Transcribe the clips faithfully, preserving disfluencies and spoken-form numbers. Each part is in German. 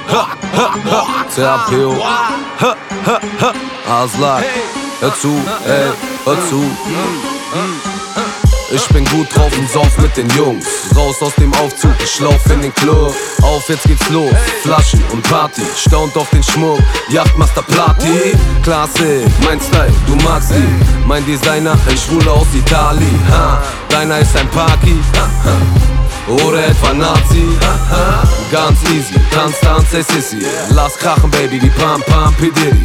C H P O Aslak, hör zu, ey, hör zu. Ich bin gut drauf und sauf mit den Jungs. Raus aus dem Aufzug, ich lauf in den Club. Auf, jetzt geht's los, Flaschen und Party. Staunt auf den Schmuck, Yachtmaster Platy. Klassik, mein Style, du magst ihn. Mein Designer, ein Schwuler aus Italien. Ha, deiner ist ein Paki, ha, ha. Oder etwa Nazi, ha, ha. Ganz easy, tanz, tanz, ey Sissi. Lass krachen, Baby, die Pam Pam P. Diddy.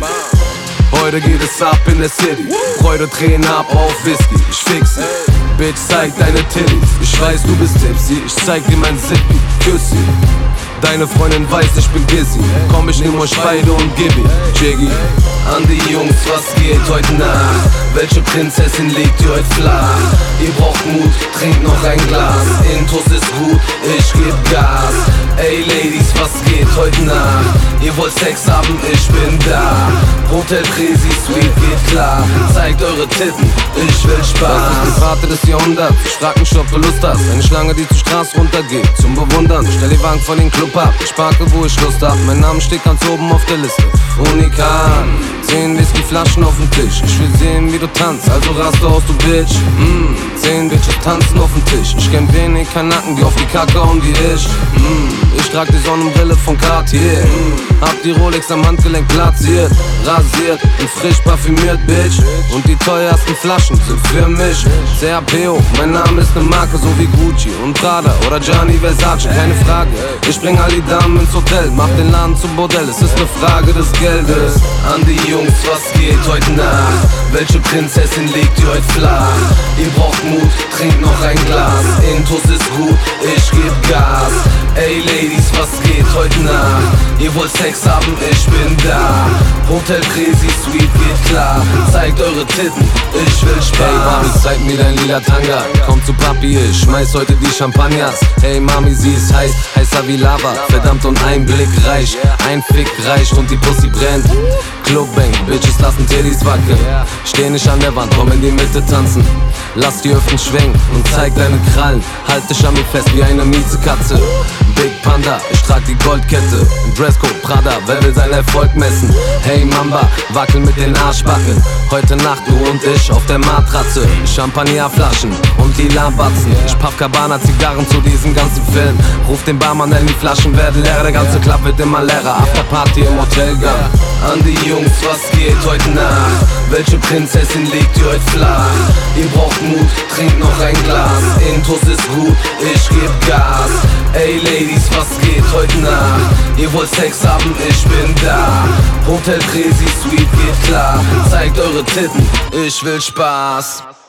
Heute geht es ab in der City. Freude, Tränen ab auf Whisky. Ich fix sie. Bitch, zeig deine Titties. Ich weiß, du bist tipsy. Ich zeig dir mein Zippy. Küss sie. Deine Freundin weiß, ich bin busy. Komm, ich nehm euch beide und gib ihn. Jiggy. An die Jungs, was geht heute Nacht? Welche Prinzessin legt ihr heute flach? Ihr braucht Mut, trinkt noch ein Glas. Intus ist gut, ich geb Gas. Ey Ladies, was geht heute Nacht? Ihr wollt Sex haben, ich bin da. Hotel Crazy Suite geht klar. Zeigt eure Titten, ich will Spaß. Das ist die Party des Jahrhunderts. Ich frag mich, ob du Lust hast. Eine Schlange, die zur Straße runtergeht, zum Bewundern. Stell die Wagen von den Club ab. Ich parke, wo ich Lust hab. Mein Name steht ganz oben auf der Liste. Unikat. Zehn Whiskyflaschen auf dem Tisch. Ich will sehen, wie du tanzt, also raste aus, du Bitch. mm. Zehn Bitches tanzen auf dem Tisch. Ich kenn wenig Kanaken, die auf die Kacke hauen wie ich. mm. Ich trag die Sonnenbrille von Cartier. mm. Hab die Rolex am Handgelenk platziert, rasiert und frisch parfümiert, Bitch. Und die teuersten Flaschen sind für mich. C H P O, mein Name ist ne Marke, so wie Gucci und Prada oder Gianni Versace, keine Frage. Ich bring all die Damen ins Hotel, mach den Laden zum Bordell. Es ist ne Frage des Geldes. An die Jungs, was geht heute Nacht? Welche Prinzessin legt ihr heute flach? Ihr braucht Mut, trinkt noch ein Glas. Intus ist gut, ich geb Gas. Ey Ladies, was geht heute Nacht? Ihr wollt Sex haben, ich bin da. Hotel Crazy Suite geht klar. Zeigt eure Titten, ich will Spaß. Hey Mami, zeig mir dein lila Tanga. Komm zu Papi, ich schmeiß heute die Champagners. Hey Mami, sie ist heiß, heißer wie Lava. Verdammt und ein Blick reicht, ein Fick reicht und die Pussy brennt. Clubbang, Bitches lassen Titties wackeln. Steh nicht an der Wand, komm in die Mitte tanzen. Lass die Hüften schwenken und zeig deine Krallen. Halt dich an mir fest wie eine Miezekatze. Big Panda, ich trag die Goldkette. Dresscode Prada, wer will seinen Erfolg messen? Hey Mamba, wackel mit den Arschbacken. Heute Nacht du und ich auf der Matratze. Champagnerflaschen und lila Batzen. Ich paff Cabana Zigarren zu diesem ganzen Film. Ruf den Barmann, denn die Flaschen werden leer. Der ganze Club wird immer leerer. Afterparty im Hotelgang. An die Jungs, was geht heute Nacht? Welche Prinzessin legt ihr heute flach? Ihr braucht Mut, trinkt noch ein Glas. Intus ist gut, ich geb Gas. Ey Ladies, was geht heute Nacht? Ihr wollt Sex haben, ich bin da. Hotel Crazy Suite geht klar. Zeigt eure Titten, ich will Spaß.